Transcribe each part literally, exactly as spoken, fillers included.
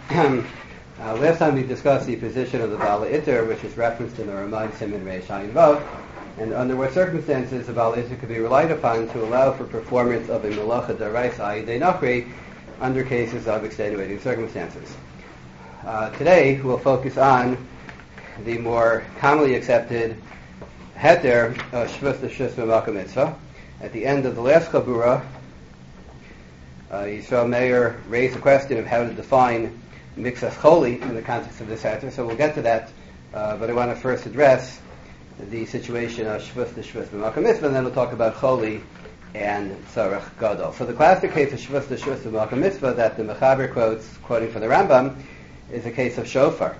uh, last time we discussed the position of the Bala Itter, which is referenced in the Ramon Simon Reish Ayin Vav, and under what circumstances the Bala Itter could be relied upon to allow for performance of a Melacha Daraisa Ayidei Nachri under cases of extenuating circumstances. Uh, today we'll focus on the more commonly accepted heter of Shvus L'Shus B'Malka Mitzvah. At the end of the last Chabura, uh, Yisrael Meir raised the question of how to define Mixas Choli in the context of this heter, so we'll get to that, uh, but I want to first address the situation of Shvus L'Shus B'Malka Mitzvah, and then we'll talk about Choli and Tzarech Gadol. So the classic case of Shvus L'Shus B'Malka Mitzvah that the Mechaber quotes, quoting from the Rambam, is a case of shofar.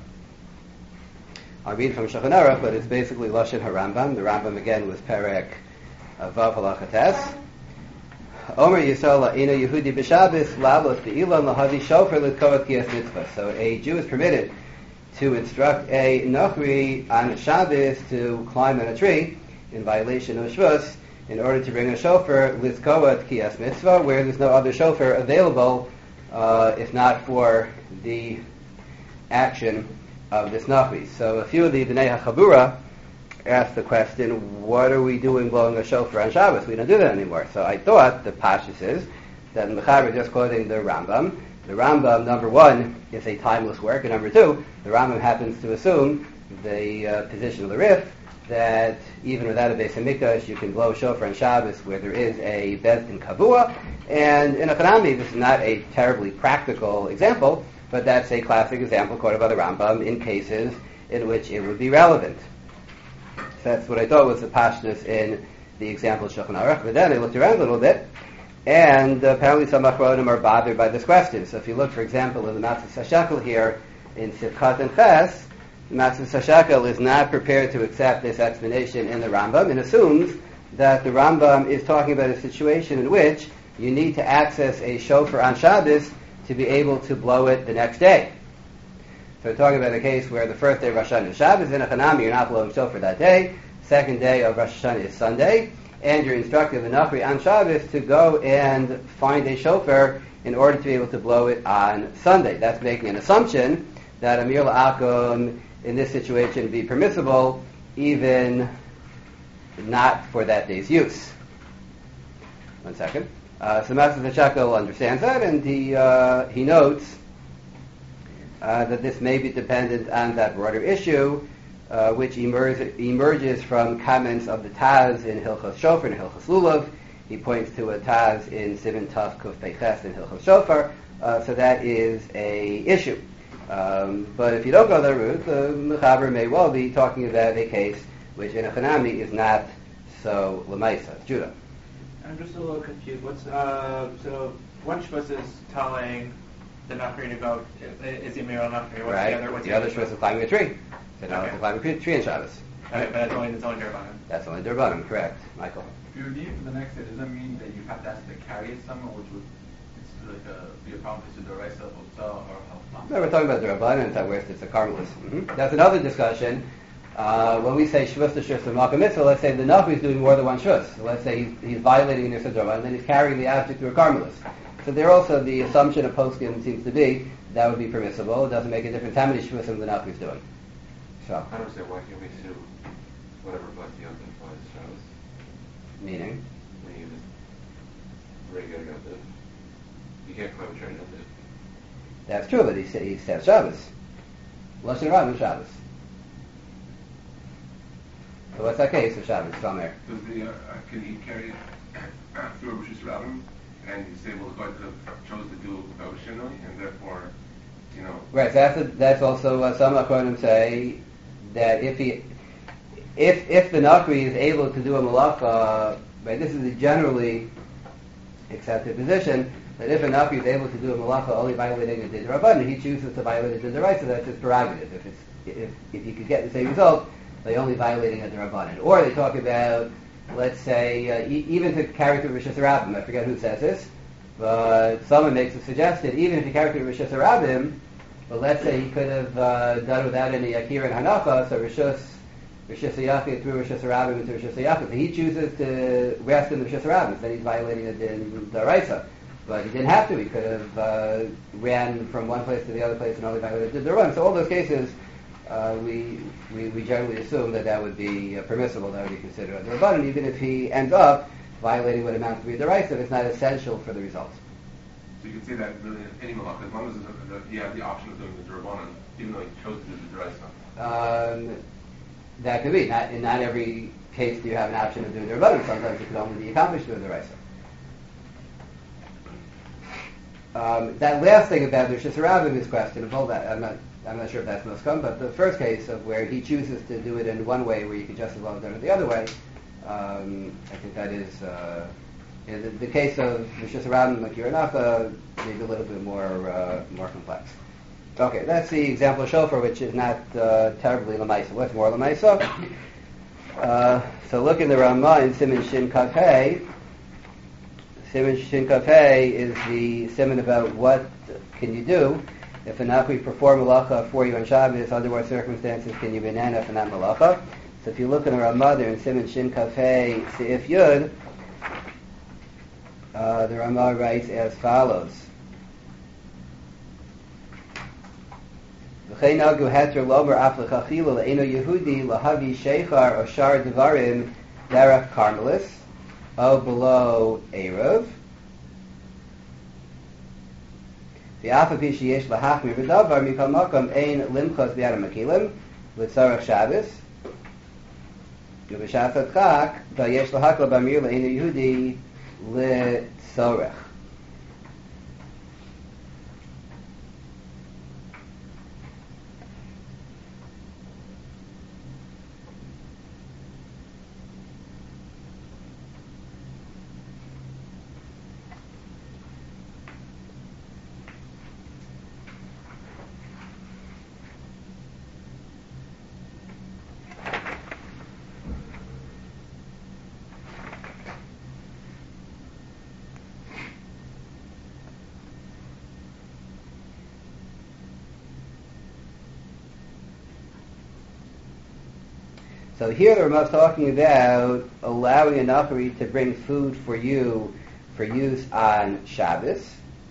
I read from Shulchan Aruch, but it's basically Lashon HaRambam. The Rambam again was Perek Vav Halacha Tes. Omer Yisrael La'ina Yehudi B'Shabbos Labos Be'ilan Lahadi Shofar L'Tkoat Kiyas Mitzvah. So a Jew is permitted to instruct a Nachri on Shabbos to climb on a tree in violation of Shvus in order to bring a shofar L'Tkoat Kiyas Mitzvah, where there's no other shofar available, uh, if not for the action of this Nachri. So a few of the B'nai HaChabura asked the question, what are we doing blowing a shofar on Shabbos? We don't do that anymore. So I thought the Pashtus is that Mechaber just quoting the Rambam. The Rambam, number one, is a timeless work, and number two, the Rambam happens to assume the uh, position of the Rif that even without a Beis HaMikdash you can blow a shofar on Shabbos where there is a Beis Din Kavua, and in a Chanami this is not a terribly practical example, but that's a classic example quoted by the Rambam in cases in which it would be relevant. So that's what I thought was the pashtus in the example of Shulchan Aruch. But then I looked around a little bit, and uh, apparently some Achronim are bothered by this question. So if you look, for example, in the Matzah Sashakel here in Sivkat and Ches, the Matzah Sashakel is not prepared to accept this explanation in the Rambam and assumes that the Rambam is talking about a situation in which you need to access a shofar on Shabbos to be able to blow it the next day. So we're talking about a case where the first day of Rosh Hashanah is Shabbos, in a Chanami you're not blowing shofar that day, second day of Rosh Hashanah is Sunday, and you're instructing the Nachri on Shabbos to go and find a shofar in order to be able to blow it on Sunday. That's making an assumption that Amir La'akum in this situation would be permissible, even not for that day's use. One second. Uh, so Matzah Sashakel understands that, and he uh, he notes uh, that this may be dependent on that broader issue, uh, which emerge, emerges from comments of the Taz in Hilchos Shofar and Hilchos Lulav. He points to a Taz in Sivan Taf Kuf Peiches in Hilchos Shofar, uh, so that is a issue. Um, but if you don't go that route, the Mechaber may well be talking about a case which in a Chanami is not so Lamaisa. Judah. I'm just a little confused. What's uh, so one Shvus is telling the Nachri to go is the Amir Nachri? What's right. the other? What's the, the other Shvus is climbing a tree. So now okay. it's to climb a tree in Shabbos. Okay, but that's only that's only Derbanim. That's only Derbanim, correct, Michael. If you leave the next day, does that mean that you have to actually carry it somewhere, which would it's like a, be a problem to the Raisa Hotel or Halfman? No, we're talking about Derbanim, that where it's a Carmelist. Mm-hmm. That's another discussion. Uh, when we say Shvus L'Shus B'Malka Mitzvah, let's say the Nachri is doing more than one Shvus. So let's say he's, he's violating the Nirsa and then he's carrying the object through a Carmelist. So there also the assumption of Poskim seems to be that would be permissible. It doesn't make a difference how many Shvusim the Nachri is doing. So. I don't say why can't we sue whatever bus the open was Shabbos? Meaning? When you just regular got the you can't climb a train, does it? That's true, but he said he says Shabbos. Lashon Rambam Shabbos. So what's that case of Shabbos? Tomer. Does the uh, can he carry it through a Rosh Hashanah and he's able to go to chose to do devotionally and therefore, you know. Right. So that's a, that's also uh, some Achronim say that if he if if the Nachri is able to do a malacha, right? This is a generally accepted position. That if a Nachri is able to do a malacha only violating a Din Rabbanan, he chooses to violate a Din D'Oraisa, so that's his prerogative. If it's if if he could get the same result by only violating a Din Rabbanan, or they talk about, let's say, uh, e- even to carry through Rishus Harabim. I forget who says this, but someone makes a suggestion. Even if he carried through Rishus Harabim, but let's say he could have uh, done without any Akira and Hanacha, so Rishus Rishus Hayachid through Rishus Harabim into Rishus Hayachid. So he chooses to rest in the Rishus Harabim, then he's violating a Din D'Oraisa. But he didn't have to. He could have uh, ran from one place to the other place and only violated the Durban. So all those cases, uh, we, we we generally assume that that would be uh, permissible, that would be considered a Durban, even if he ends up violating what amounts to be a Deraisa, it's not essential for the results. So you could say that really in any malach, as long as it's a, you have the option of doing the Durbanan, even though he chose to do the Deraisa. Um, that could be. Not, in not every case do you have an option of doing the Durban. Sometimes it could only be accomplished through the Deraisa. Um, that last thing about the Shisarabim is questionable. That I'm not, I'm not sure if that's most common, but the first case of where he chooses to do it in one way, where you could just as well have done it the other way, um, I think that is uh, you know, the, the case of the Shisarabim like Yeranacha, maybe a little bit more uh, more complex. Okay, that's the example of shofar, which is not uh, terribly lamaisa. What's more lamaisa? Uh, so look in the Ramah in Siman Shin Kaf Hey. Siman Shin Kaf Hey is the siman about what can you do if an Nachri perform malacha for you on Shabbos. Under what circumstances can you banana for that malacha? So if you look in the Ramah there in Siman Shin Kaf Hey Seif Yud, uh, the Ramah writes as follows. V'chein nagu heter lomer af l'chachila l'eino Yehudi lahavi sheichar o shar devarim derech karmelis o below Erev. V'afa pi sheyesh lahachmir v'davar mikol makom ein limchos b'yad ha'makilim l'tzarech Shabbos. V'b'shas ha'tchak v'yesh lahakla b'amir l'eino Yehudi l'tzorech. So here the Ramah is talking about allowing a Nachri to bring food for you for use on Shabbos.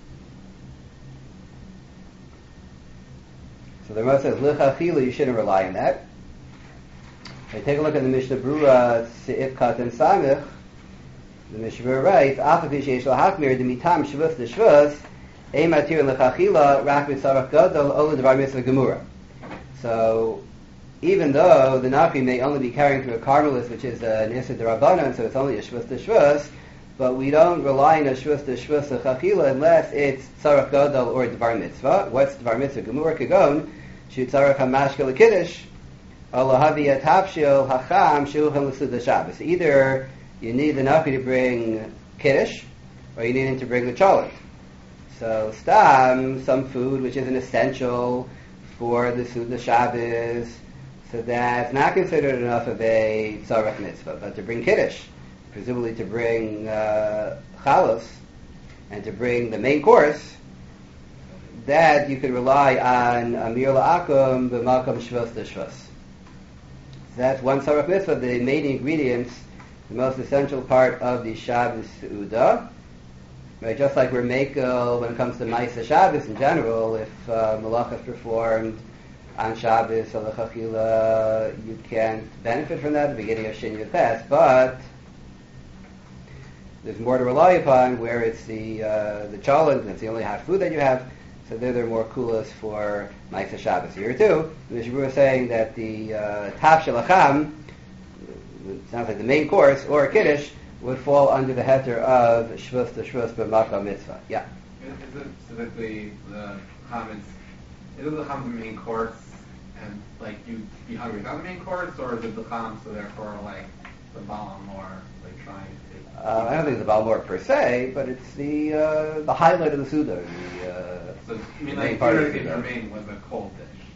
So the Ramah says, L'chachila, you shouldn't rely on that. If you take a look at the Mishnah Berurah, Seif Katan Samich, the Mishnah Berurah writes, Afafi sheyesh lahachmir d'mitam shvus d'shvus, ein matir l'chachila, rak b'tzarach gadol, olu d'var mitzvah gemura. So, even though the Nachri may only be carrying through a Carmelis, which is an Issa D'Rabbanan, so it's only a Shvus D'Shvus, but we don't rely on a Shvus D'Shvus D'Chachila unless it's Tzarech Gadol or Dvar Mitzvah. What's Dvar Mitzvah? Gemur Kagon, Shu Tzarech HaMashke L'Kiddush, Olahavi Atapshil Hacham Shuchan L'Suda Shabbos. Either you need the Nachri to bring Kiddush, or you need him to bring the Cholent. So, Stam, some food which is an essential for the Suda Shabbos, so that's not considered enough of a tzarech mitzvah, but to bring kiddush, presumably to bring uh, chalos, and to bring the main course, that you could rely on amir la'akum b'makam shvus d'shvus. So that's one tzarech mitzvah, the main ingredients, the most essential part of the Shabbos Seudah. Right, just like we're makel when it comes to Ma'aseh Shabbos in general, if uh, malach is performed on Shabbos or l'chachila, you can't benefit from that at the beginning of Shin Yud Tes, but there's more to rely upon where it's the uh, the cholent, and it's the only hot food that you have, so there are more kulas for Ma'aseh Shabbos. Here too, the Mishnah is saying that the uh, taf shelacham, sounds like the main course, or kiddush, would fall under the heter of shvus to shvus b'makam mitzvah. Yeah? Is it specifically the comments, is it the cham the main course, and like you be hungry without the main course, or is it the cham, so therefore like the balam more like trying to? Uh, I don't think it's the balmor per se, but it's the uh, the highlight of the Suda. The, uh, so I mean, the like part of the theoretically, Suda. remain was a cold dish.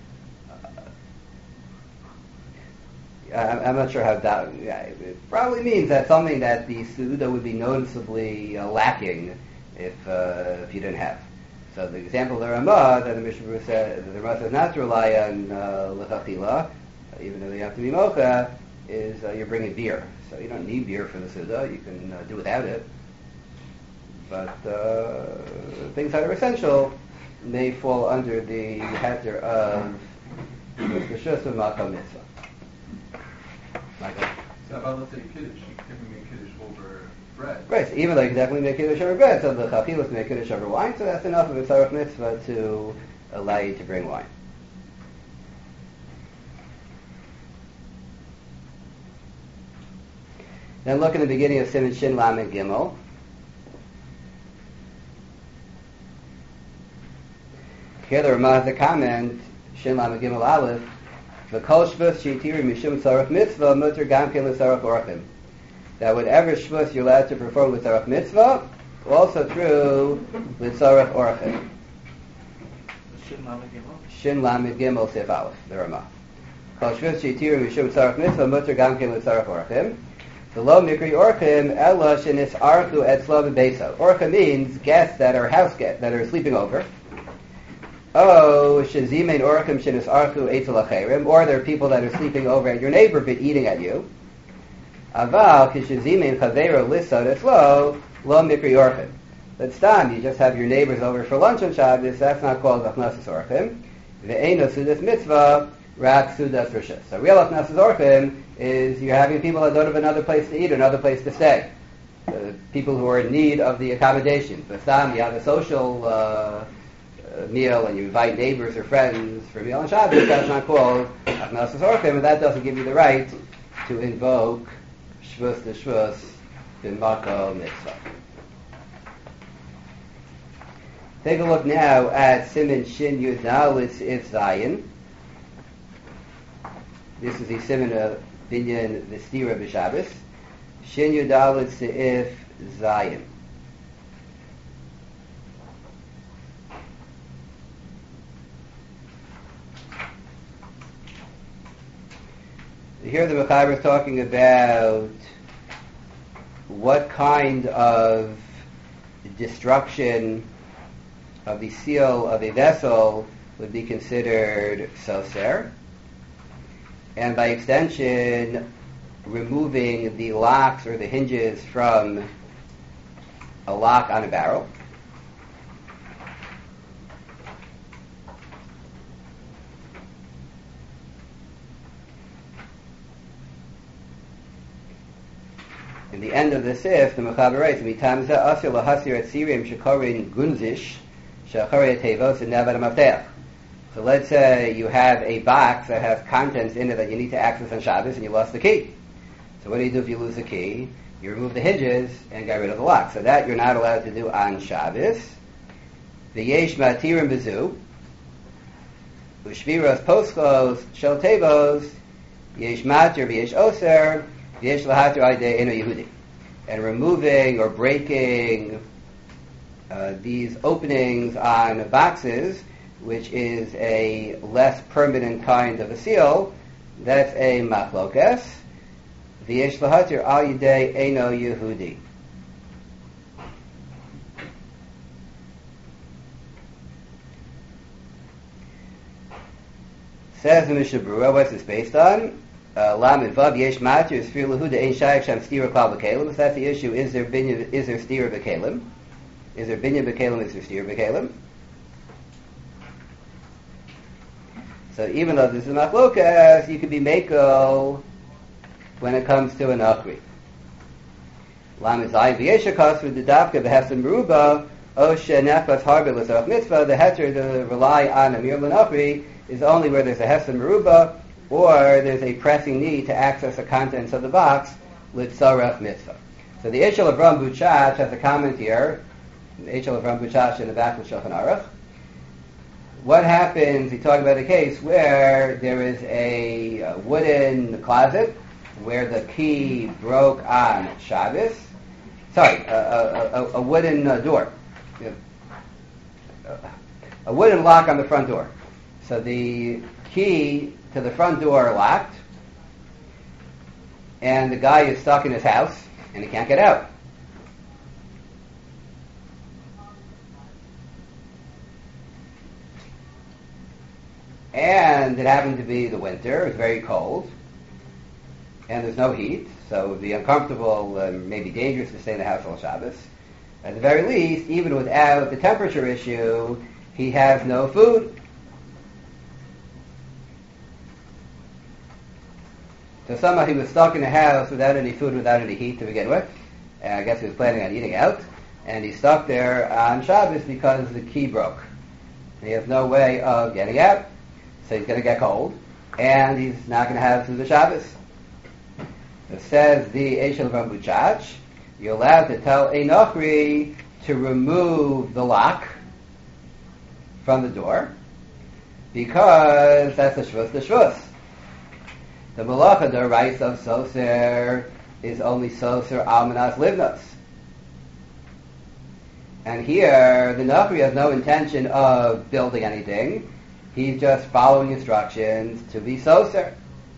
Uh, I- I'm not sure how that. Yeah, it probably means that something that the Suda would be noticeably uh, lacking if uh, if you didn't have. So the example of the Ramah that the Mishnah said, the Ramah says not to rely on uh, l'chachila, even though you have to be mocha, is uh, you're bringing beer. So you don't need beer for the Suda. You can uh, do without it. but uh, things that are essential may fall under the heter of Rishus of Makom Mitzvah. Michael? So about, let's say, Kiddush, you can make Kiddush over bread. Right, so even though you can definitely make Kiddush over bread, so the Chachil is to make Kiddush over wine, so that's enough of a Tzarech Mitzvah to allow you to bring wine. Then look in the beginning of Siman Shin Lamed Gimel. Here the Ramah has a comment, Shin Lamed Gimel Aleph, V'kol shvus she'itiri mishum tzarech mitzvah muter gam ken l'tzarech orchim. That whatever shvus you're allowed to perform with tzarech mitzvah, also true with tzarech orchim. Shin Lamed Gimel. Shin Lamed Gimel Sif Aleph, the Ramah. Kol shvus she'itiri mishum tzarech mitzvah muter gam ken l'tzarech orchim. The lo mikri orchim ella shenis archu etzlo b'beisa. Orcha means guests that are house guests that are sleeping over. Oh, shezimein orchim shenis archu etzel acherim, or there are people that are sleeping over at your neighbor but eating at you. Aval kishezimein chavero lisod etzlo lo mikri orchim. But stam, you just have your neighbors over for lunch on Shabbos. That's not called achnasas orchim. Ve'eno sudas mitzvah rak sudas rishus. So real achnasas orchim is you're having people that don't have another place to eat, another place to stay. Uh, people who are in need of the accommodation. But some, you have a social uh, uh, meal and you invite neighbors or friends for a meal on Shabbos, that's not called achnasas orchim, and that doesn't give you the right to invoke shvus de shvus bin makom mitzvah. Take a look now at Siman Shin Yud Now, it's, it's Zion. This is the Siman of Binyan V'Stira B'Shabbos. Shin Yudalit Se'if Zion. Here the Mechaber is talking about what kind of destruction of the seal of a vessel would be considered soser. And by extension, removing the locks or the hinges from a lock on a barrel. In the end of the sif, the Mechaber writes, "Mitam zeh asir lahasir et sirim shekorin gunzish she'acharei tevos and nevad ha'mafteach." So let's say you have a box that has contents in it that you need to access on Shabbos and you lost the key. So what do you do if you lose the key? You remove the hinges and get rid of the lock. So that you're not allowed to do on Shabbos. V'yesh matirim bezu. U'shviras poschos shel tevos. Yesh matir v'yesh oser. V'yesh lahatir aydei eno Yehudi. And removing or breaking uh, these openings on boxes, which is a less permanent kind of a seal, that's a machlokes. V'yesh lahatir al yidei eno Yehudi. Says the Mishnah Berurah, what's this based on? Lamed vav yesh matir sfir lahuda ein shayach sham stira klal b'kelim. If that's the issue, is there binyan, is there stira b'kelim? Is there binyan b'kelim? Is there stira b'kelim? So even though this is machlokas, you could be meko when it comes to an achri. Lamed zayin v'yeshakas with the dafka b'hefsim meruba o she'nefas harbe l'zarach mitzvah. The heter to rely on a mir l'nachri is only where there's a hefsim meruba or there's a pressing need to access the contents of the box l'tzarach mitzvah. So the Eshel of Ram Buchach has a comment here. The Eshel of Ram Buchach in the back of Shulchan Aruch. What happens, he talked about a case where there is a, a wooden closet where the key broke on Shabbos. Sorry, a, a, a, a wooden uh, door. A wooden lock on the front door. So the key to the front door locked, and the guy is stuck in his house, and he can't get out. And it happened to be the winter, it was very cold, and there's no heat, so it would be uncomfortable and maybe dangerous to stay in the house all Shabbos. At the very least, even without the temperature issue, he has no food. So somehow he was stuck in a house without any food, without any heat to begin with. And I guess he was planning on eating out. And he's stuck there on Shabbos because the key broke. He has no way of getting out. So he's going to get cold. And he's not going to have food the Shabbos. It says the Eshel Rambuchach, you're allowed to tell a Nochri to remove the lock from the door because that's the Shvus the Shvus. The Malacha, the rights of Soser, is only Soser Almanas Livnos. And here, the Nochri has no intention of building anything. He's just following instructions to be Soser.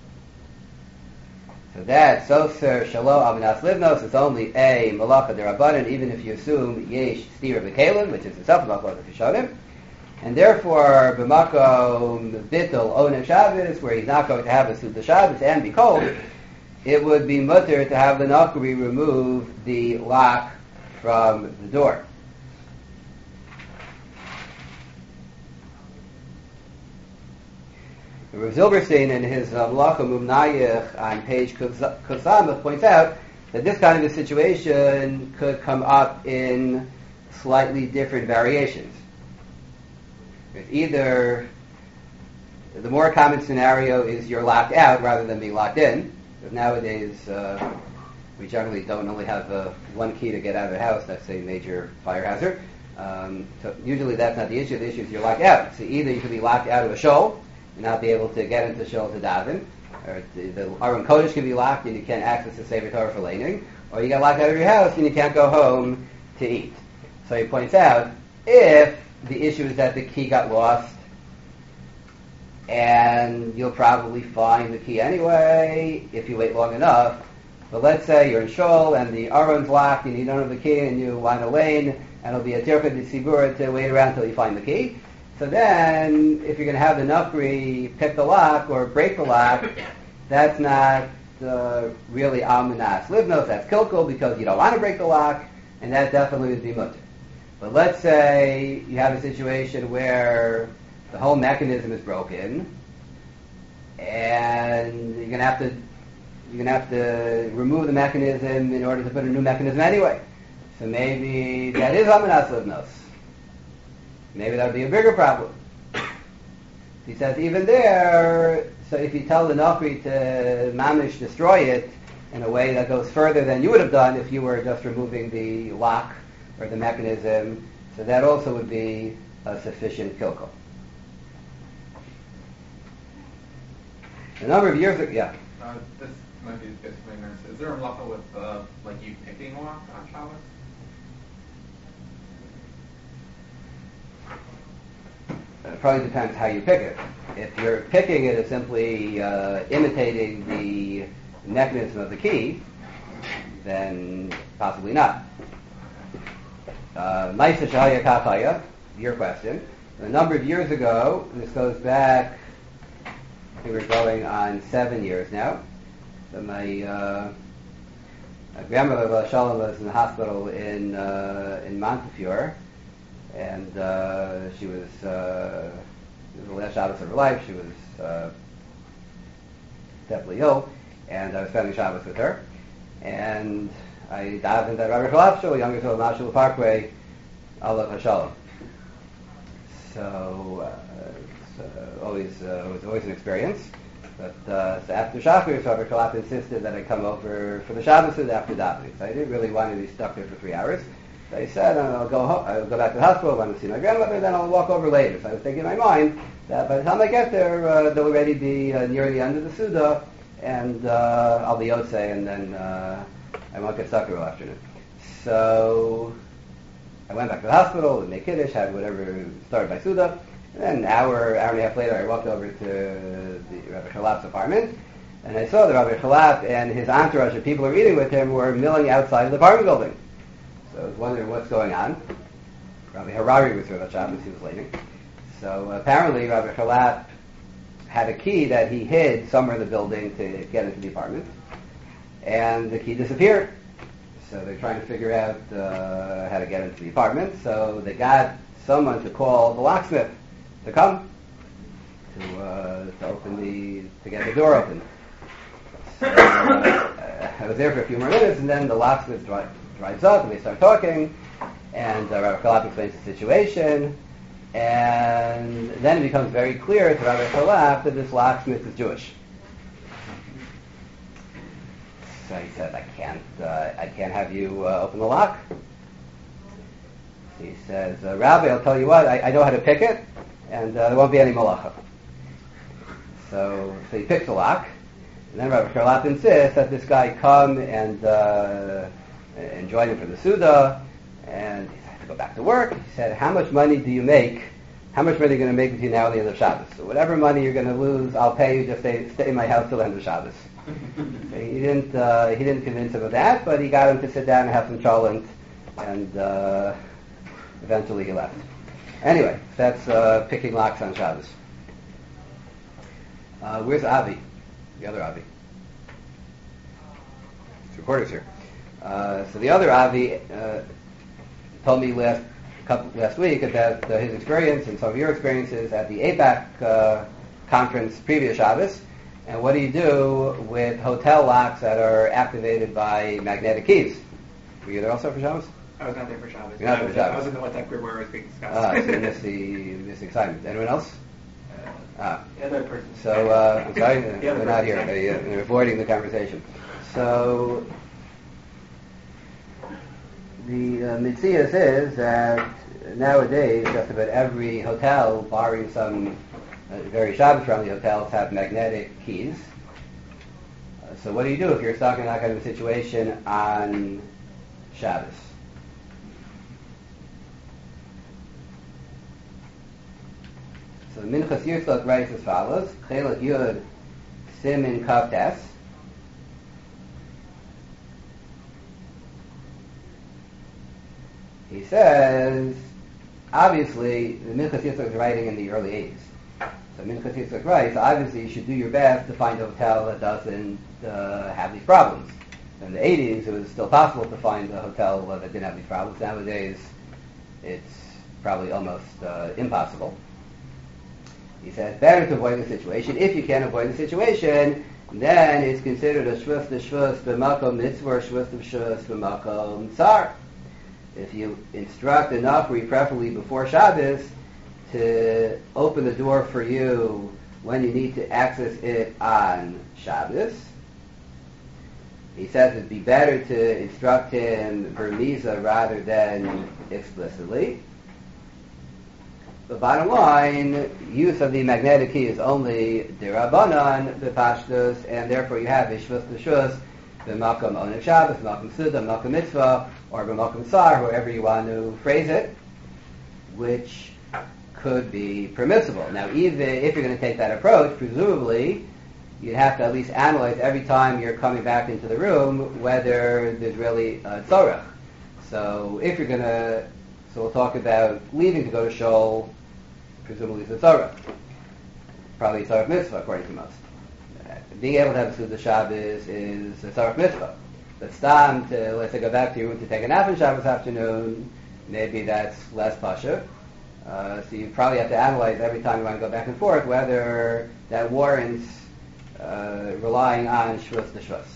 So that Soser Shalom Almanas Livnos is only a Malacha Derabanan, even if you assume Yesh Stira B'Kalim, which is itself a Malacha Fishonim. And therefore, b'makom bittul onev Shabbos, where he's not going to have a suda Shabbos and be cold, it would be mutter to have the Nochri remove the lock from the door. Rav Zilberstein in his uh, Malacha Mumnayich on page Kusamach points out that this kind of a situation could come up in slightly different variations. If either the more common scenario is you're locked out rather than being locked in, because nowadays uh, we generally don't only have uh, one key to get out of the house. That's a major fire hazard. Um, so usually that's not the issue. The issue is you're locked out. So either you could be locked out of a shul and not be able to get into shul to daven, or the, the Aron Kodesh can be locked and you can't access the Sefer Torah for laning, or you get locked out of your house and you can't go home to eat. So he points out, if the issue is that the key got lost, and you'll probably find the key anyway if you wait long enough. But let's say you're in shul and the aron's locked and you don't have the key and you line a lane, and it'll be a tircha de sibura to wait around until you find the key. So then, if you're going to have the Nochri pick the lock or break the lock, that's not uh, really almanas livnos, that's kilkul, because you don't want to break the lock, and that definitely would be mutter. But let's say you have a situation where the whole mechanism is broken, and you're going to have to you're going to have to remove the mechanism in order to put a new mechanism anyway. So maybe that is almanas livnos. Maybe that would be a bigger problem. He says even there, so if you tell the Nochri to mamish destroy it in a way that goes further than you would have done if you were just removing the lock or the mechanism, so that also would be a sufficient kilkel. A number of years ago, yeah. Uh, this might be basically an answer. Is there a malacha with uh, like you picking a lock on Shabbos? It probably depends how you pick it. If you're picking it as simply uh, imitating the mechanism of the key, then possibly not. Ma'aseh shehaya kach haya, your question. A number of years ago, and this goes back, I think we're going on seven years now, so my, uh, my grandmother Shalom was in the hospital in uh, in Montefiore, and uh, she was, uh, it was the last Shabbos of her life. She was uh, deathly ill, and I was spending Shabbos with her, and I davened at Rabbi Chalaf Shul, Younger Shul, Mashal Parkway, Allah Hashalom. So uh, it's uh, always uh, it was always an experience. But uh, so after Shachris, Rabbi Chalaf insisted that I come over for the Shabbos after davening. So I didn't really want to be stuck there for three hours. So I said, I'll go home, I'll go back to the hospital, I want to see my grandmother, then I'll walk over later. So I was thinking in my mind that by the time I get there, uh, they'll already be uh, near the end of the Suda, and uh, I'll be Yotze, and then uh, I won't get stuck all afternoon. So I went back to the hospital and made Kiddush, had whatever, started my Suda, and then an hour, hour and a half later, I walked over to the Rabbi Chalaf's apartment, and I saw that Rabbi Chalaf and his entourage of people who were eating with him were milling outside of the apartment building. So I was wondering what's going on. Rabbi Harari was there that Shabbos, he was leaving. So apparently Rabbi Chalaf had a key that he hid somewhere in the building to get into the apartment, and the key disappeared. So they're trying to figure out uh, how to get into the apartment. So they got someone to call the locksmith to come to, uh, to open the to get the door open. So, uh, I was there for a few more minutes, and then the locksmith dri- drives up, and they start talking. And uh, Rabbi Kalap explains the situation, and then it becomes very clear to Rabbi Kalap that this locksmith is Jewish. So he says, "I can't, uh, I can't have you uh, open the lock." He says, uh, "Rabbi, I'll tell you what, I, I know how to pick it, and uh, there won't be any malacha." So, so he picks the lock, and then Rabbi Kalap insists that this guy come and uh, and join him for the Suda, and he has to go back to work. He said, "How much money do you make? How much money are you going to make between now and the end of Shabbos? So whatever money you're going to lose, I'll pay you. Just stay, stay in my house till the end of Shabbos." So he didn't uh, he didn't convince him of that, but he got him to sit down and have some cholent, and uh, eventually he left. Anyway, that's uh, picking locks on Shabbos. Uh, where's Avi? The other Avi. It's recorders here. Uh, so the other Avi uh, told me last couple, last week about uh, his experience and some of your experiences at the A PAC uh, conference previous Shabbos. And what do you do with hotel locks that are activated by magnetic keys? Were you there also for Shabbos? I was not there for Shabbos. You're not I there was, for Shabbos. I was in the WhatsApp group where it was being discussed. Ah, so you missed the, you missed the excitement. Anyone else? Uh, Ah. the other person. So, uh, I'm sorry, The they're other not person, here. yeah. They, uh, they're avoiding the conversation. So, the uh, mitzias is that nowadays just about every hotel, barring some uh, very Shabbos-friendly hotels, have magnetic keys. Uh, so what do you do if you're stuck in that kind of a situation on Shabbos? So the Minchas Yitzchak writes as follows: Chelik Yud Simin Kav Tes. He says, obviously, the Minchas Yitzchak is writing in the early eighties. So Minchas Yitzchak writes, obviously you should do your best to find a hotel that doesn't uh, have these problems. In the eighties, it was still possible to find a hotel that didn't have these problems. Nowadays, it's probably almost uh, impossible. He says, better to avoid the situation. If you can avoid the situation, then it's considered a shvus de shvus b'makom mitzvah or shvus de shvus b'makom tsar. If you instruct enough, or preferably before Shabbos, to open the door for you when you need to access it on Shabbos, he says it'd be better to instruct him vermiza rather than explicitly. The bottom line, use of the magnetic key is only derabanan b'pashtus, and therefore you have ishvus d'shus b'makom onev Shabbos, b'makom suda, b'makom mitzvah, or b'makom sar, however you want to phrase it, which could be permissible. Now, even if you're going to take that approach, presumably you'd have to at least analyze every time you're coming back into the room whether there's really a tzorach. So if you're going to, so we'll talk about leaving to go to shul. Presumably it's a tzorach. Probably a tzorach mitzvah, according to most. Uh, being able to have a Suda Shabbos is a tzorach mitzvah. But stam, to, let's say, go back to your room to take a nap on Shabbos afternoon, maybe that's less pasha. Uh, so you probably have to analyze every time you want to go back and forth whether that warrants uh, relying on shvus de shvus.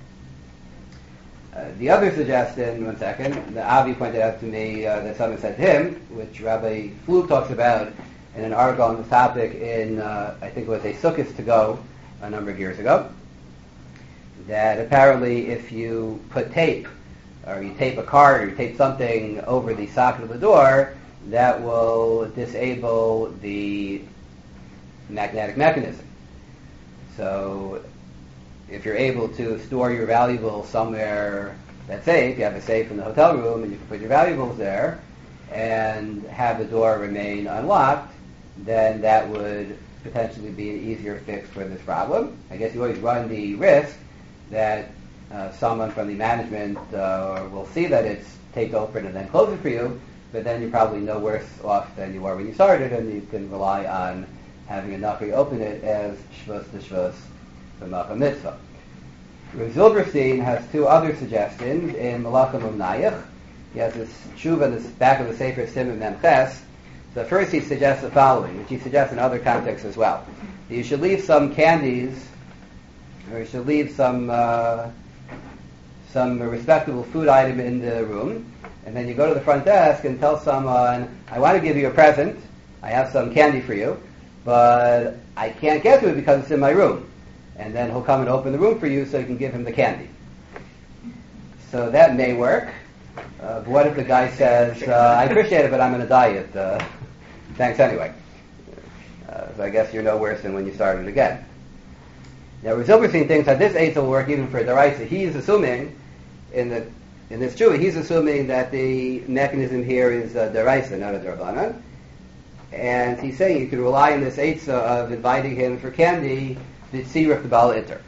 Uh, the other suggestion, one second, the Avi pointed out to me uh, that someone said to him, which Rabbi Flug talks about in an article on this topic in, uh, I think it was a Sukkot to go a number of years ago, that apparently if you put tape, or you tape a card, or you tape something over the socket of the door, that will disable the magnetic mechanism. So if you're able to store your valuables somewhere that's safe, you have a safe in the hotel room and you can put your valuables there and have the door remain unlocked, then that would potentially be an easier fix for this problem. I guess you always run the risk that uh, someone from the management uh, will see that it's taped open and then close it for you, but then you're probably no worse off than you were when you started, and you can rely on having enough reopen it as shvus to shvus b'makom mitzvah. Rav Zilberstein has two other suggestions in Malachim Umnayach. He has this tshuva in the back of the Sefer Simon Memches. So first he suggests the following, which he suggests in other contexts as well. You should leave some candies, or you should leave some uh, some respectable food item in the room, and then you go to the front desk and tell someone, I want to give you a present, I have some candy for you, but I can't get to it because it's in my room. And then he'll come and open the room for you so you can give him the candy. So that may work. Uh, but what if the guy says, uh, I appreciate it, but I'm on a diet. Uh, thanks anyway. Uh, so I guess you're no worse than when you started again. Now, Rav Zilberstein thinks that this eitzah will work even for Daraisa. He's assuming, in the in this tshuva, he's assuming that the mechanism here is uh, Daraisa, not a Darabanan. And he's saying you can rely on this eitzah of inviting him for candy, the tziruf the Baal Iter.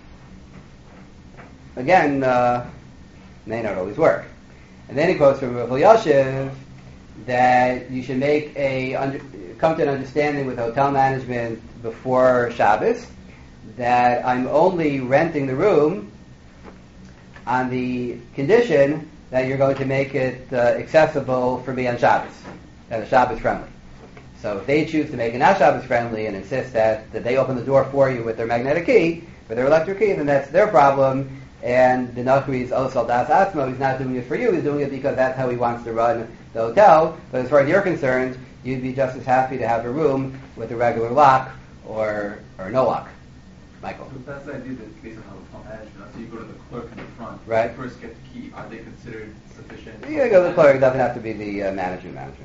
Again, uh, may not always work. And then he quotes from Rav Elyashiv that you should make a under, come to an understanding with hotel management before Shabbos that I'm only renting the room on the condition that you're going to make it uh, accessible for me on Shabbos, that it's Shabbos friendly. So if they choose to make it not Shabbos friendly and insist that, that they open the door for you with their magnetic key, with their electric key, then that's their problem. And the Nachri's Osal Das Atzmo, he's not doing it for you, he's doing it because that's how he wants to run the hotel. But as far as you're concerned, you'd be just as happy to have a room with a regular lock or or no lock. Michael. So that's the idea that based on how the hotel management, so you go to the clerk in the front, right. You first get the key. Are they considered sufficient? You gotta go to the clerk, it doesn't have to be the uh, management management.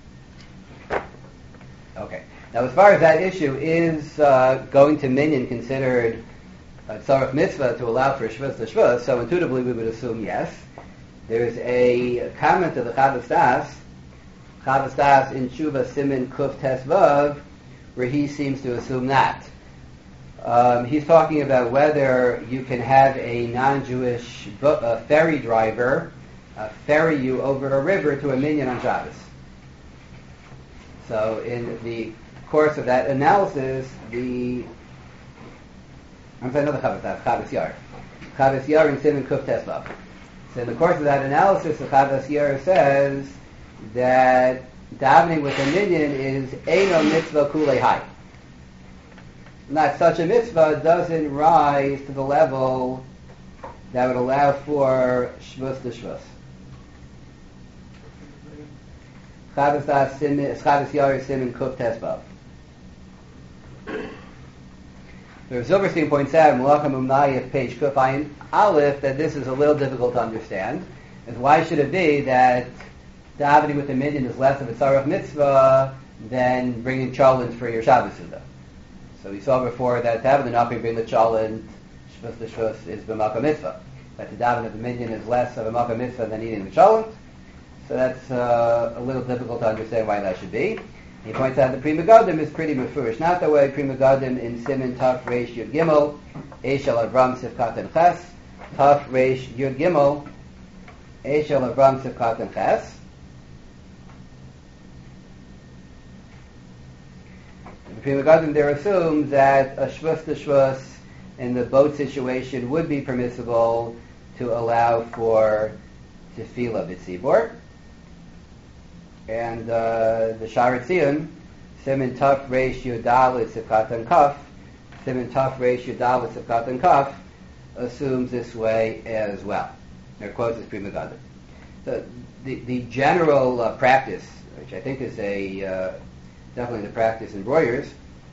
Okay. Now, as far as that issue, is uh, going to minyan considered a tzarech mitzvah to allow for shvus to shvus? So intuitively, we would assume yes. There's a comment of the Chavas Das, Chavas Das in Tshuva Siman Kuf Tes Vav, where he seems to assume that. Um, he's talking about whether you can have a non-Jewish bu- uh, ferry driver uh, ferry you over a river to a minyan on Shabbos. So in the course of that analysis, the I'm saying another Chavas Das, Chavas Yar, Chavas Yar in Siman Kuf Tes Vav. So in the course of that analysis, the Chavas Yar says that davening with a minyan is Eino Mitzvah Kulei Hai. Not such a mitzvah doesn't rise to the level that would allow for shvus to shvus. Chavas Das Siman, Chavas Yar Siman Kuf Tes Vav. So Zilberstein points out in Malachim Umnayach, page Kuf Ayin Aleph, that this is a little difficult to understand. Is why should it be that davening with the minyan is less of a tzarech mitzvah than bringing cholent for your Shabbos Suda? So we saw before that to have the Nachri bring the cholent, shvus to shvus, is b'makom mitzvah. That the davening with the minyan is less of a makom mitzvah than eating the cholent. So that's uh, a little difficult to understand why that should be. He points out the Pri Megadim is pretty mefurish. Not the way Pri Megadim in Siman Taf Reish Yud Gimel, Eshel Avram Sifkat and Ches, Taf Reish Yud Gimel, Eshel Avram Sifkat and Ches. The Pri Megadim there assumes that a shvus to shvus in the boat situation would be permissible to allow for tefillah b'tzibor. And uh, the Sharet Zion, Siman Taf Reish Yudal Sifkat and Kaf, Siman Taf Reish Yudal Sifkat and Kaf, assumes this way as well. Their quotes is Pri Megadim. So the the general uh, practice, which I think is a uh, definitely the practice in Breuer's,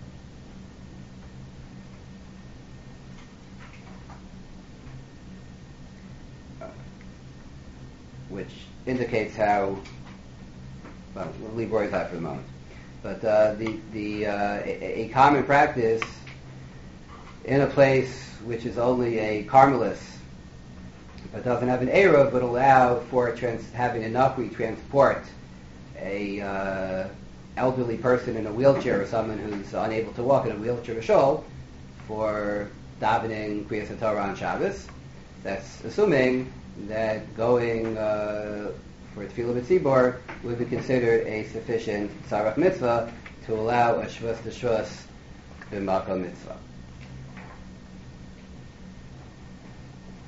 which indicates how. Well, we'll leave Roy's out for the moment. But uh, the the uh, a, a common practice in a place which is only a Carmelis, but doesn't have an Eruv, would allow for trans- having enough we transport a uh, elderly person in a wheelchair or someone who's unable to walk in a wheelchair to shul for davening Kriyas HaTorah on Shabbos. That's assuming that going uh, for Tefillah B'tzibor would be considered a sufficient tzarech mitzvah to allow a shvus to shvus b'makom mitzvah.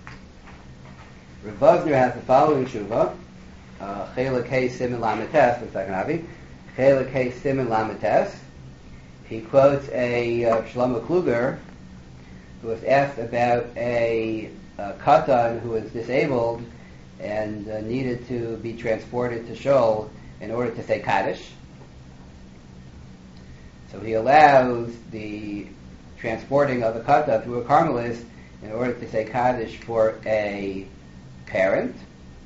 Rav Vosner has the following tshuva. Chelek Hey Siman Lamed Tes. One second, Avi. Chelek Hey Siman Lamed Tes. He quotes a uh, Shlomo Kluger, who was asked about a, a katan who was disabled and uh, needed to be transported to Shul in order to say Kaddish. So he allows the transporting of a katan through a Carmelist in order to say Kaddish for a parent.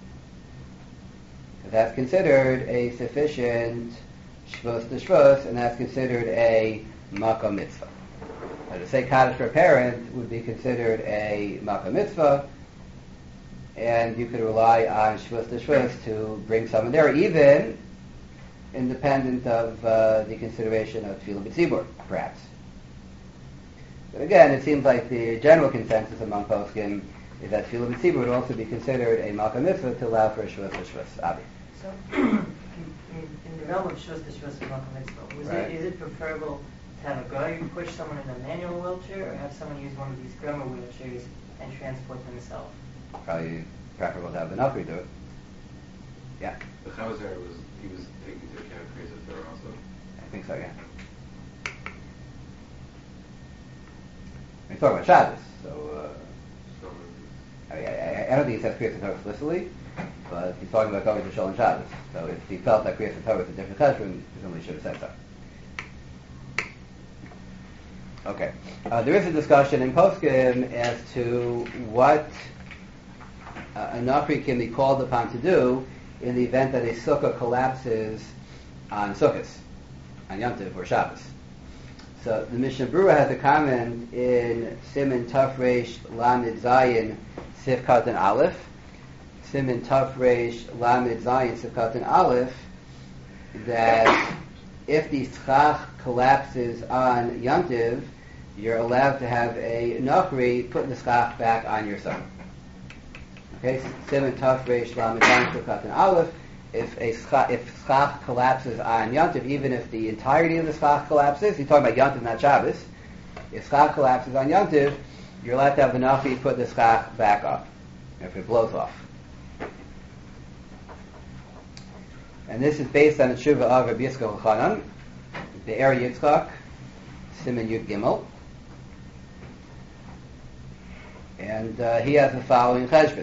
So that's considered a sufficient shvus to shvus, and that's considered a makom mitzvah. Now, to say Kaddish for a parent would be considered a makom mitzvah, and you could rely on shvus to shvus to bring someone there, even independent of uh, the consideration of tefillah b'tzibur, perhaps. But again, it seems like the general consensus among poskim is that tefillah b'tzibur would also be considered a makom mitzvah to allow for a shvus to shvus. Abi. So, in, in the realm of shvus to shvus and makom mitzvah, was Right. it, is it preferable to have a guy who push someone in a manual wheelchair, or have someone use one of these grandma wheelchairs and transport themselves? Probably preferable to have the Nafri do it. Yeah, The Chazer was, he was taking into account Kriyas Torah also. I think so, yeah. We're talking about Shabbos, so uh, So, I, I, I don't think he says Kriyas Torah explicitly, but he's talking about going to Shul and Shabbos. So if he felt that Kriyas Torah was a different cheshbon, presumably should have said so. Okay. Uh, there is a discussion in Poskim as to what uh, a Nafri can be called upon to do in the event that a sukkah collapses on Sukkot, on Yom Tov or Shabbos. So the Mishnah Berurah has a comment in Siman Taf Reish Lamed Zayin Sif Katan Aleph. Siman Taf Reish Lamed Zayin Sif Katan Aleph, that if the schach collapses on Yom Tov, you're allowed to have a Nachri put the schach back on your son. Okay, Siman Taf Reish Lamed Zayin Sif Katan Aleph. If a schach, if schach collapses on Yom Tov, even if the entirety of the schach collapses, you're talking about Yom Tov, not Shabbos. If schach collapses on Yom Tov, you're allowed to have the Nafi put the schach back up if it blows off. And this is based on the tshuva of Rabbi Yitzchak Chanan, the Er Yitzchak, Siman Yud Gimel, and uh, he has the following cheshbon.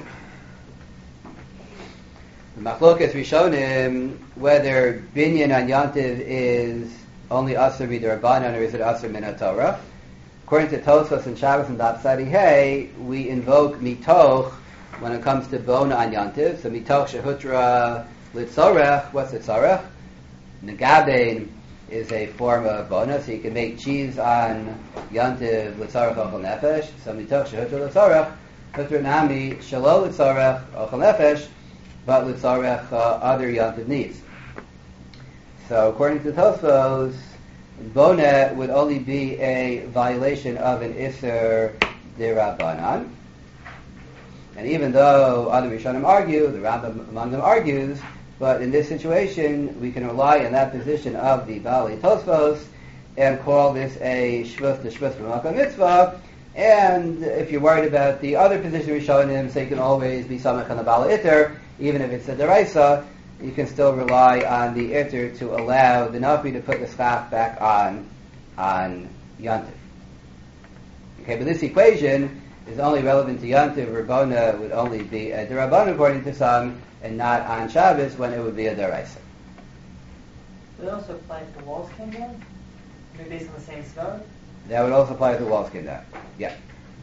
The Machlokas Rishonim, whether binyan on Yantiv is only Asur B'Darabanan or is it Asur Min HaTorah. According to Tosfos and Shabbos and Daf Sadi Hey, we invoke mitoch when it comes to bona on Yantiv. So mitoch shehutra litzorech. What's litzorech? Negabein is a form of bona, so you can make cheese on Yantiv litzorech ochel nefesh. So mitoch shehutra litzorech, hutra nami shelo litzorech ochel nefesh, but litzarech uh, other yantiv needs. So according to Tosfos, bona would only be a violation of an iser derabanan. And even though other Rishonim argue, the Rambam among them argues, but in this situation we can rely on that position of the Bali Tosfos and call this a shvus to shvus from makom mitzvah. And if you're worried about the other position Rishonim, so you can always be samech on the Bala Iter. Even if it's a deraisa, you can still rely on the iter to allow the nafi to put the schach back on on yantiv. Okay, but this equation is only relevant to yantiv. Rabona would only be a derabban according to some, and not on Shabbos when it would be a deraisa. Would it also apply if the walls came down? Maybe based on the same svar? That would also apply if the walls came down. Yeah.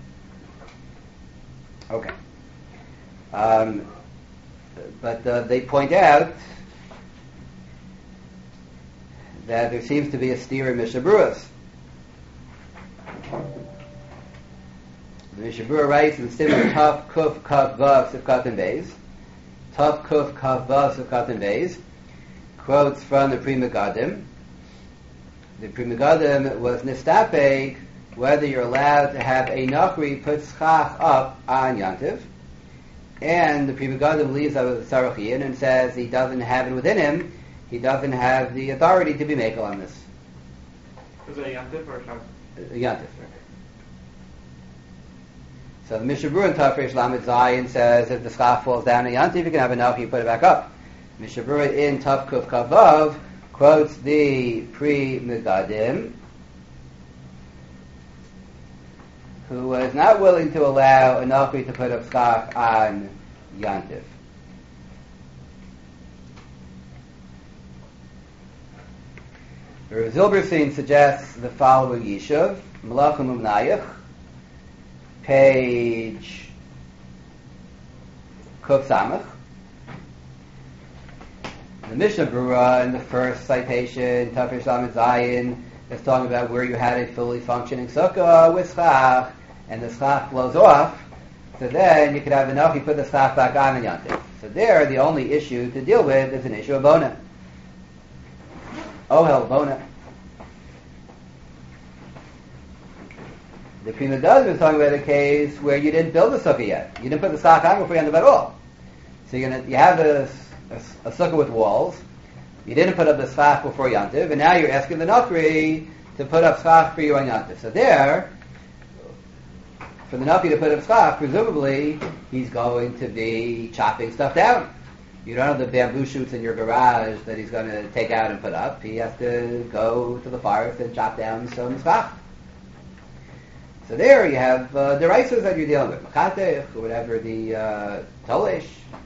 Okay. Um, But uh, they point out that there seems to be a steer in Mishnah Berurah. The Mishnah Berurah writes in Siman Taf Kuf Kav Vav Sifkatan Beis, Taf Kuf Kav Vav Sifkatan Beis, quotes from the Pri Megadim. The Pri Megadim was nistapeg whether you're allowed to have a nachri put schach up on yantiv. And the Pri Megadim leaves out with the Saruchian and says he doesn't have it within him, he doesn't have the authority to be makel on this. Was it a yantiv or a shabbos? Uh, Yantif. So the Mishnah Berurah in Tafresh Lamed Zayin says if the schach falls down in Yantiv, you can have enough, you put it back up. Mishnah Berurah in Tav Kuf Kavav quotes the Pri Megadim, who was not willing to allow a Nafri to put up schach on Yantiv. Rav Zilberstein suggests the following Yishuv, Malachim Umnayach, page Kuf Samach. The Mishnah Berurah in the first citation, Tafresh Lamed Zayin, is talking about where you had a fully functioning sukkah with schach, and the schach blows off, so then you could have enough, you put the schach back on in Yantiv. So there, the only issue to deal with is an issue of bona. Oh hell, bona. The Pri Megadim is talking about a case where you didn't build the sukkah yet. You didn't put the schach on before you ended at all. So you're gonna, you have a, a, a sukkah with walls. You didn't put up the schach before Yantiv, and now you're asking the Nafri to put up schach for you on Yantiv. So there, for the Nafri to put up schach, presumably he's going to be chopping stuff down. You don't have the bamboo shoots in your garage that he's going to take out and put up. He has to go to the forest and chop down some schach. So there you have uh, the raisas that you're dealing with, makatech, or whatever the uh, tolish.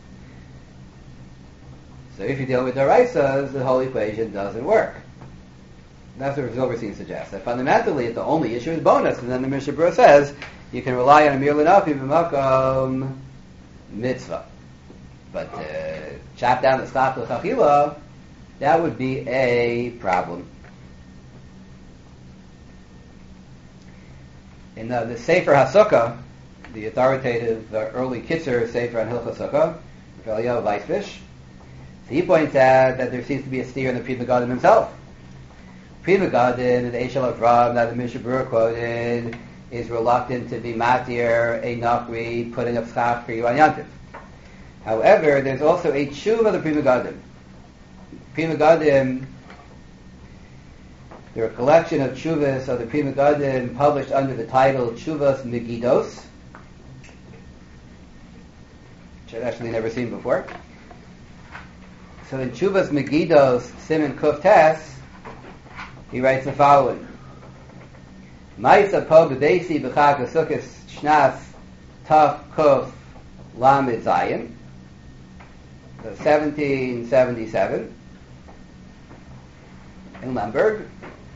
So if you're dealing with the raisas, the whole equation doesn't work. That's what Zilberstein suggests. That fundamentally, the only issue is bonus, and then the Mishnah Berurah says you can rely on a mir l'nafi b'makom mitzvah. But uh, chop down the schach l'chachila, that would be a problem. In uh, the Sefer HaSukkah, the authoritative uh, early Kitzer Sefer on Hilchos Sukkah, Rav Eliyahu Weisfish, so he points out that there seems to be a steer in the Pri Megadim himself. Pri Megadim and the Eshel Avram that the Mishnah Berurah quoted is reluctant to be matir a Nafri putting up schach for you on Yantiv. However, there's also a tshuva of the Pri Megadim. Pri Megadim, there are a collection of tshuvas of the Pri Megadim published under the title Tshuvas Megiddos, which I've actually never seen before. So in Tshuvas Megiddos, Siman Kuf Tes, he writes the following: Ma'isa po b'beisi b'chag ha'sukkos shnas Tav Kuf Lamed Zayin, so seventeen seventy-seven, in Lemberg.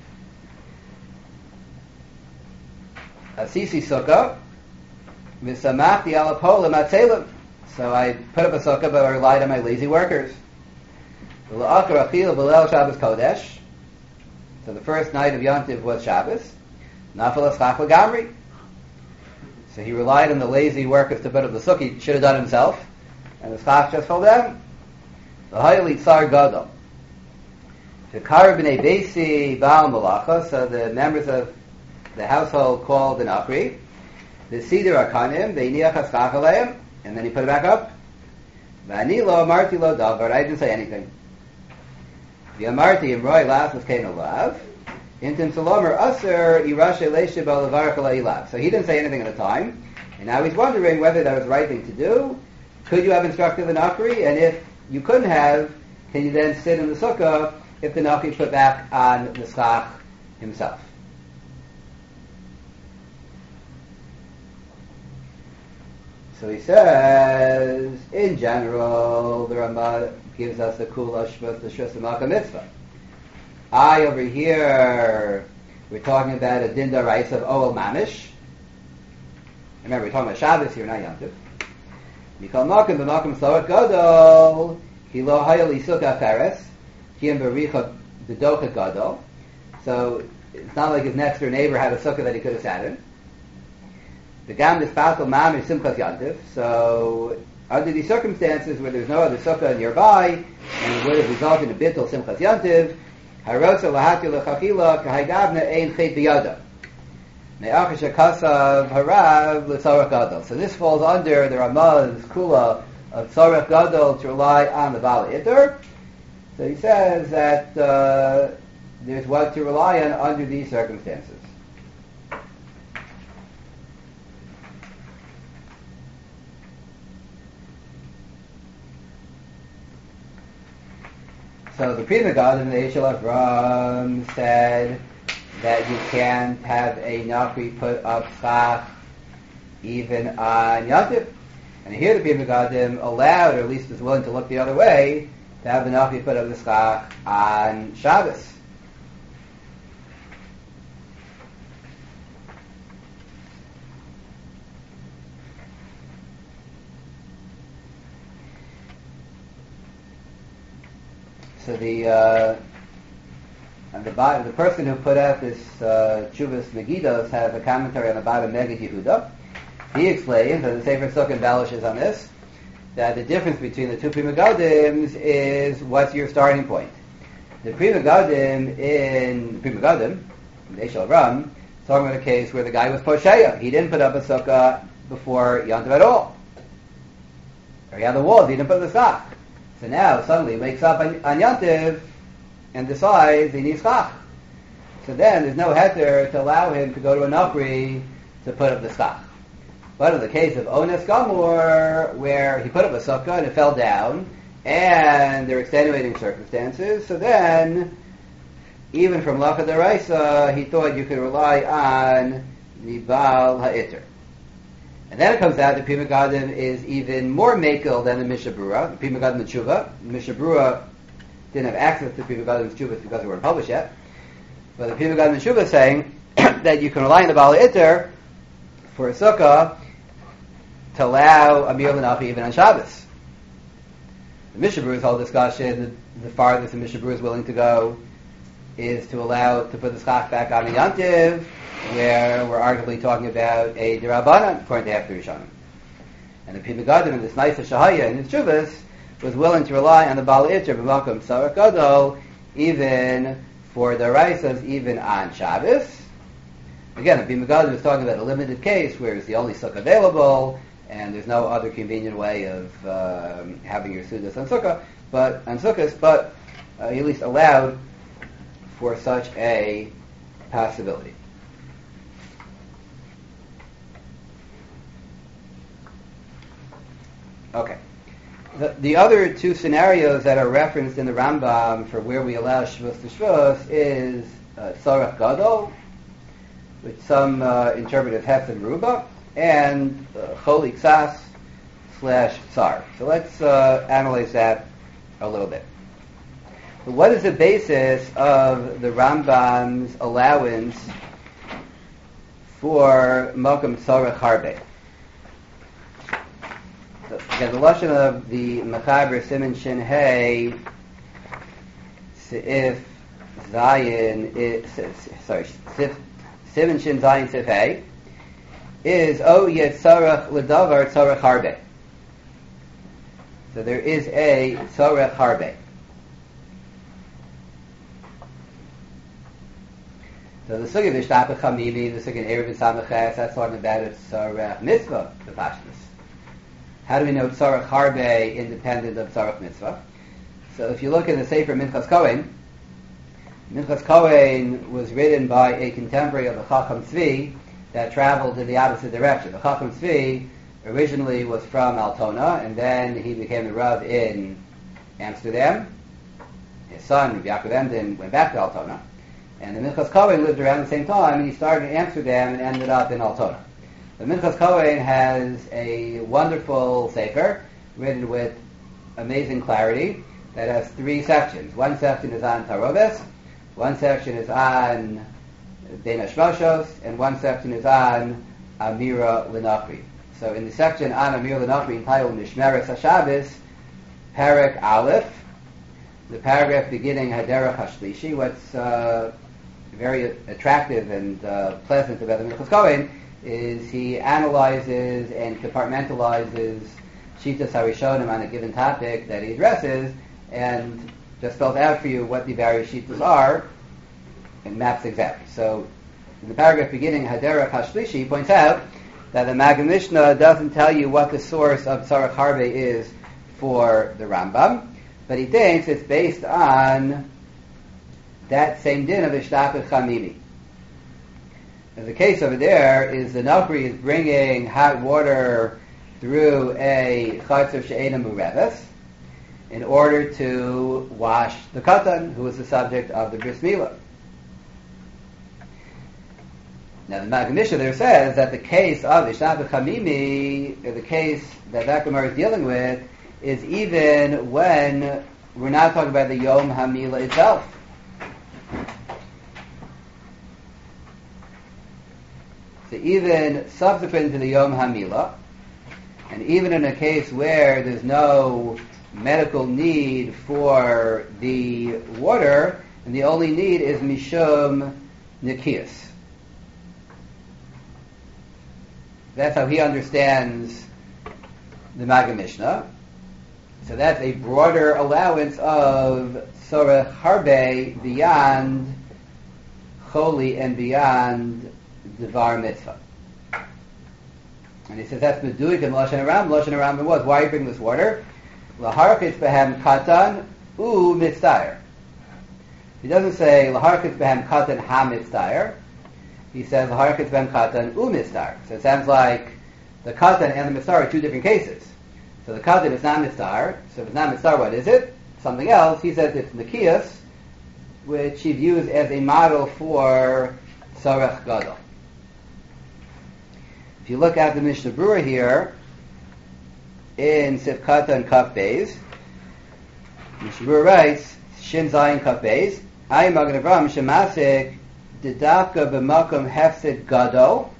Asisi sukkah, v'samachti alapolim atzelim. So I put up a sukkah, but I relied on my lazy workers. V'la'achar achil v'leil Shabbos Kodesh. So the first night of Yantiv was Shabbos. Nafal eschach l'gamri. So he relied on the lazy workers to put up the sukkah. He should have done it himself, and the schach just fell down. V'hayli tsar gadol. V'kar b'nei beisi ba'al malacha. So the members of the household called an Akri, the Siddur Akanim, the Iniach HaSchach Aleim, and then he put it back up. V'ani lo amarti lo davar, I didn't say anything. V'amarti imroi lasas kein alav, intim salomer aser irashe leishe ba'levarach alav. So he didn't say anything at the time, and now he's wondering whether that was the right thing to do. Could you have instructed an Akri, and if you couldn't have, can you then sit in the sukkah if the Akri put back on the schach himself? So he says, in general, the Rambam gives us the kula shvus, the shvus mitzvah. I, over here, we're talking about a dinda rice of oel mamish. Remember, we're talking about Shabbos here, not Yantiv. Mikal makom b'makom sorak gadol, ki lo hayali sukkah feres, ki em bericha b'docha gadol. So, it's not like his next door neighbor had a sukkah that he could have sat in. The gam is pasal mam is simchas yantiv. So under these circumstances where there's no other sukkah nearby and it would have resulted in a bittul simchas yantiv, harotza lahati lechachila kahaygavna ein chet biyada me'achish kasav harav l'tzarach gadol. So this falls under the Ramah's kula of tzarach gadol to rely on the Bala Iter. So he says that uh, there's what to rely on under these circumstances. So the Pri Megadim, the Eshel Avram, said that you can't have a Nachri put up schach even on Yantiv. And here the Pri Megadim allowed, or at least was willing to look the other way, to have the Nachri put up the schach on Shabbos. So the uh, and the bottom, the person who put out this uh, Chuvas Megiddos has a commentary on the bottom Megid Yehuda. He explains, and the Sefer Sukkah embellishes on this, that the difference between the two Pri Megadims is what's your starting point. The Pri Megadim in Pri Megadim, in Eshel Ram, is talking about a case where the guy was Posheya. He didn't put up a sukkah before Yantiv at all. Or he had the walls, he didn't put the schach. So now, suddenly, he wakes up on, on Yantiv and decides he needs schach. So then, there's no heter to allow him to go to a Nachri to put up the schach. But in the case of Ones Gamur, where he put up a sukkah and it fell down, and there are extenuating circumstances, so then, even from Lacha Deraisa, he thought you could rely on the Baal Ha'iter. And then it comes out that Pri Megadim is even more makel than the Mishnah Berurah, the Pri Megadim Tshuva. The Mishnah Berurah didn't have access to Pri Megadim Tshuva because they weren't published yet. But the Pri Megadim Tshuva is saying that you can rely on the Baal Ha'iter for a sukkah to allow Amir L'Nafi even on Shabbos. The Mishnah Berurah's whole discussion, the, the farthest the Mishnah Berurah is willing to go, is to allow to put the schach back on the Yantiv, where we're arguably talking about a Dirabanan, according to half the Rishonim. And the Pri Megadim in this nice Shahaya in his Chuvas was willing to rely on the Baal Ha'iter b'makom Sarach Gadol, even for the Raisas, even on Shabbos. Again, the Pri Megadim is talking about a limited case where it's the only sukkah available, and there's no other convenient way of um, having your Sudas on Sukkah, but on Sukkahs, but uh, he at least allowed for such a possibility. Okay. The, the other two scenarios that are referenced in the Rambam for where we allow Shvus to Shvus is uh, Sarach Gadol, which some uh, interpret as Hefs and Ruba, and uh, Choli Ksas slash Tsar. So let's uh, analyze that a little bit. So what is the basis of the Rambam's allowance for Mokum Sarach Harbe? So, again, the lashon of the Mechaber Siman Shin Hey Seif Zayin is, sorry Sif Siman Shin Zayin Sif Hey is O Yet Sarach L'Davar Sarach Harbe. So there is a Sarach Harbe. So the Sugi Vishtapa Chamimi, the Sugi Erev Samachas, that's talking about it Sarach Mitzvah, the Pashtus. How do we know Tzarech Harbe independent of Tzarech Mitzvah? So if you look in the Sefer Minchas Kohen, Minchas Kohen was written by a contemporary of the Chacham Tzvi that traveled in the opposite direction. The Chacham Tzvi originally was from Altona, and then he became the Rav in Amsterdam. His son, Rabbi Yaakov Emden, went back to Altona. And the Minchas Kohen lived around the same time, and he started in Amsterdam and ended up in Altona. The Minchas Kohen has a wonderful sefer written with amazing clarity that has three sections. One section is on Taroves, one section is on Ben Hashmoshos, and one section is on Amira L'Nachri. So in the section on Amira L'Nachri entitled Mishmeres HaShabbos, Parak Aleph, the paragraph beginning Haderach HaShlishi, what's uh, very attractive and uh, pleasant about the Minchas Kohen is he analyzes and compartmentalizes Shitas HaRishonim on a given topic that he addresses and just spells out for you what the various Shitas are and maps exactly. So in the paragraph beginning, Haderach HaShlishi points out that the Maggid Mishnah doesn't tell you what the source of Tzarech Harbe is for the Rambam, but he thinks it's based on that same din of Ishtapet Chamimi. The case over there is the Nachri is bringing hot water through a Chatzor She'ena Mureves, in order to wash the katan, who was the subject of the bris milah. Now the Maggid Mishnah there says that the case of Ishnat B'Chamimi, the case that that Gemara is dealing with, is even when we're not talking about the Yom HaMilah itself. So even subsequent to the Yom HaMilah, and even in a case where there's no medical need for the water, and the only need is Mishum Nikias. That's how he understands the Maggid Mishnah. So that's a broader allowance of Sorech Harbe beyond Choli and beyond Devar Mitzvah. And he says that's Meduik and Lashon Aram. Lashon Aram was, why are you bringing this water? Laharkis behem katan u mitzdayer. He doesn't say Laharkis behem katan ha mitzdayer. He says Laharkis behem katan u mitzdayer. So it sounds like the katan and the mitzdayer are two different cases. So the katan is not mitzdayer. So if it's not mitzdayer, what is it? Something else. He says it's Nikias, which he views as a model for Sarech Gadol. If you look at the Mishnah Berurah here, in Sivkata and Kaf Beis, Mishnah Berurah writes, Shin Zayin Kaf Beis, Ayim Magen Avram Shemasik Didafka B'makom Hefsid Gadol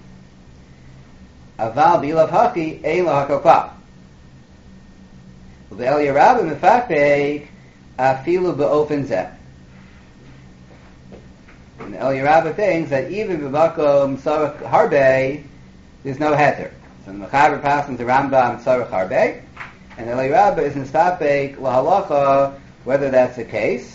Aval Bilav Haki Ein Lahakal Klal. The Eliyah Rabbah Mefakbeik Afilu B'ofen Zeh. And the Eliyah Rabbah thinks that even B'makom Sarech Harbe, there's no heter. So the Mechaber passes the Rambam Sarech Harbe, and the Eliyah Rabbah is in Stapek Lahalacha whether that's the case.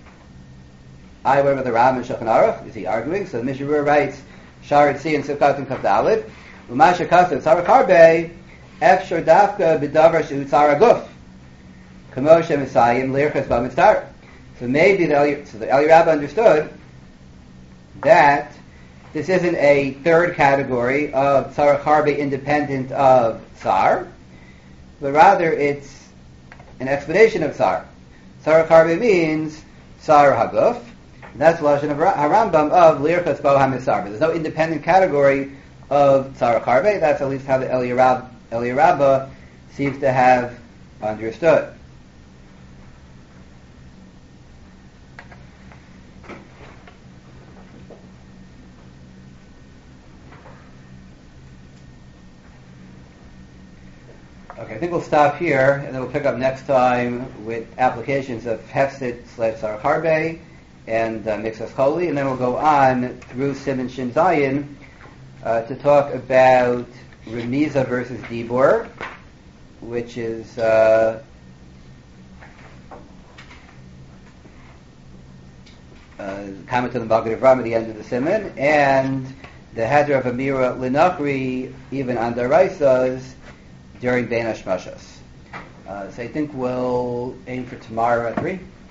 I whether the Rambam Shulchan Aruch is he arguing? So the Mishnah Berurah writes Sharet Si and Sivkat and Kaf Dalet Umasha Kasav Sarech Harbe Efshor Dafka B'Davar Shehu Tzara Guf Kamo Shem Esayim Lirchas B'Mitztar. So maybe the Eliyah, so the Eliyah Rabbah understood that this isn't a third category of Tzarech Harbe independent of Tsar, but rather it's an explanation of Tsar. Tzarech Harbe means Tsar Haguf, and that's Lashon of Harambam of Lirchas Bo HaMisar. But there's no independent category of Tzarech Harbe. That's at least how the Eliyah Rabbah, Eliyah Rabbah seems to have understood. Okay, I think we'll stop here, and then we'll pick up next time with applications of Hefsid slash Tzarech Harbe and uh, Mixas Choli, and then we'll go on through Siman Shin Zayin uh, to talk about Remiza versus Dibur, which is uh, uh, comment on the Maggid Avram at the end of the Siman, and the Hedra of Amira Linachri, even on Daraisas, during Bein Hashmashas. Uh, so I think we'll aim for tomorrow at three.